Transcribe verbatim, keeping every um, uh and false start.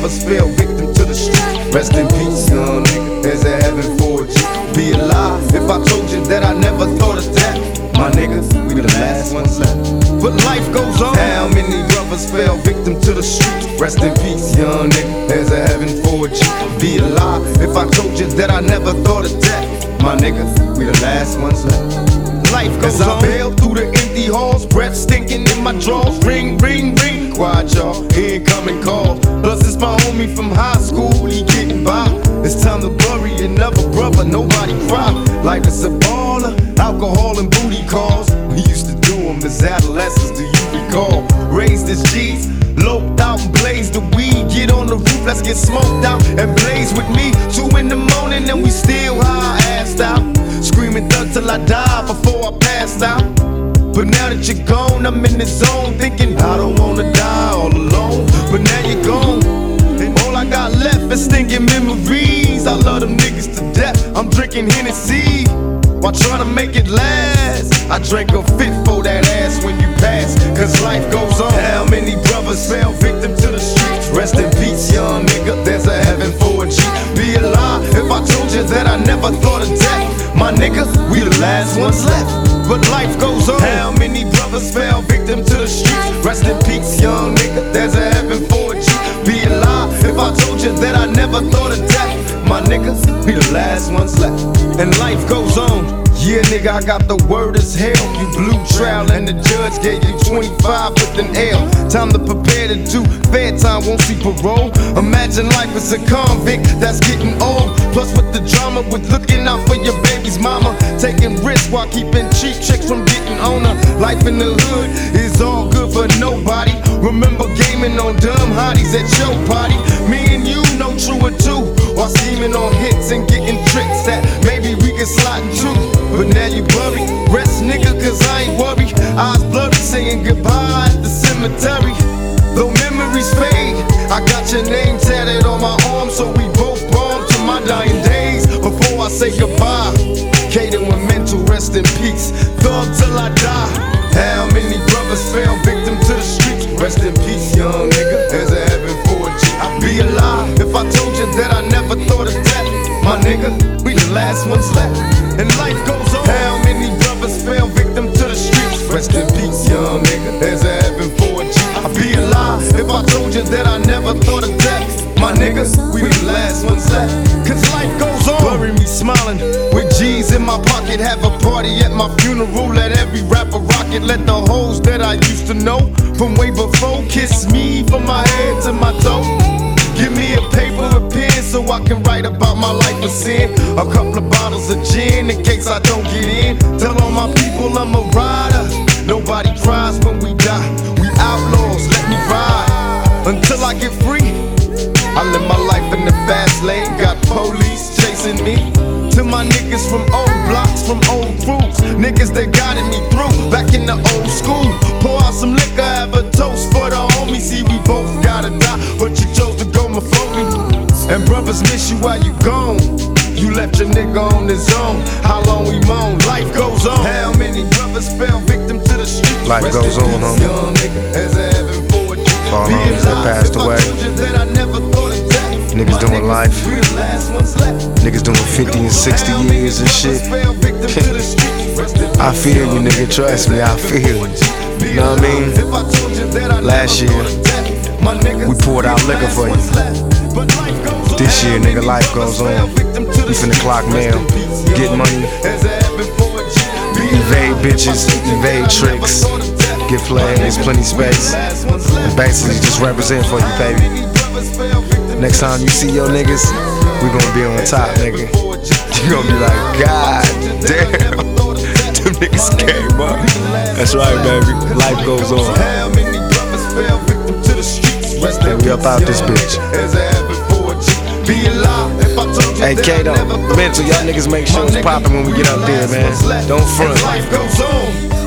brothers fell victim to the street. Rest in peace, young nigga, there's a heaven for you. Be alive if I told you that I never thought of that. My niggas, we the last ones left. But life goes on. How many brothers fell victim to the streets? Rest in peace, young nigga, there's a heaven for you. Be alive if I told you that I never thought of that. My niggas, we the last ones left. Life goes on. As I bail through the empty halls, breath stinking in my drawers. Ring, ring, ring, quiet y'all, incoming call. Plus it's my homie from high school, he getting by. It's time to bury another brother, nobody cry. Life is a baller, alcohol and booty calls. We used to do them as adolescents, do you recall? Raised as G's, loped out and blazed the weed. Get on the roof, let's get smoked out and blaze with me. Two in the morning and we still high, assed out. Screaming thug till I die before I passed out. But now that you're gone, I'm in the zone, thinking I don't wanna die all alone. But now you're gone, and all I got left is stinking memories. I love them niggas to death, I'm drinking Hennessy while trying to make it last. I drank a fifth for that ass when you pass, cause life goes on. How many brothers fell victim to the streets? Rest in peace, young nigga, there's a heaven for a G. Be alive if I told you that I never thought of death. My niggas, we the last ones left, but life goes on. How many brothers fell victim to the streets? Rest in peace, young nigga, there's a heaven for a G. Be alive if I told you that I never thought of death. My niggas, we the last ones left, and life goes on. Yeah, nigga, I got the word as hell. You blew trial and the judge gave you twenty-five with an L. Time to prepare to do fair time, won't see parole. Imagine life as a convict that's getting old. Plus with the drama, with looking out for your baby's mama. Taking risks while keeping cheap chicks from getting on her. Life in the hood is all good for nobody. Remember gaming on dumb hotties at your party. Me and you know true or two. While scheming on hits and getting tricks that maybe we can slide into. But now you buried, rest nigga, cause I ain't worried. Eyes blurry, saying goodbye at the cemetery. Though memories fade, I got your name tatted on my arm, so we both born to my dying days. Before I say goodbye, Kaden with mental rest in peace. Thug till I die. How many brothers fell victim to the streets? Rest in peace, young nigga, there's a heaven for a G. I'd be alive if I told you that I never thought of death. My nigga, we the last ones left, and life goes on. How many brothers fell victim to the streets? Rest in peace, young nigga, there's a heaven for a G. I'd be alive if I told you that I never thought of death. My niggas, we the last ones left, cause life goes on. Bury me smiling, with G's in my pocket. Have a party at my funeral, let every rapper rock it. Let the hoes that I used to know from way before kiss me from my head to my toe. Give me a paper, a pen, so I can write about my life of sin. A couple of bottles of gin in case I don't get in. Tell all my people I'm a rider. Nobody cries when we die. We outlaws, let me ride until I get free. I live my life in the fast lane, got police chasing me. To my niggas from old blocks, from old crews, niggas that guided me through, back in the old school. Pour out some liquor, have a toast for the homies. See, we both gotta die, but you chose to go floating. And brothers miss you while you gone. You left your nigga on his own. How long we moan, life goes on. How many brothers fell victim to the streets? Life Rest goes on, homie. All homies that passed away. Niggas doing life. Niggas doing fifty and sixty years and shit. I feel you, nigga, trust me, I feel you. You know what I mean? Last year, we poured out liquor for you. This year, nigga, life goes on. We finna clock mail, get money, evade bitches, evade tricks, get played, there's plenty space. And basically just represent for you, baby. Next time you see your niggas, we gonna be on top, nigga. You gonna be like, God damn, them niggas came up. That's right, baby. Life goes on. And we up out this bitch. Hey, Kato, mental, y'all niggas make sure it's poppin' when we get up there, man. Don't front.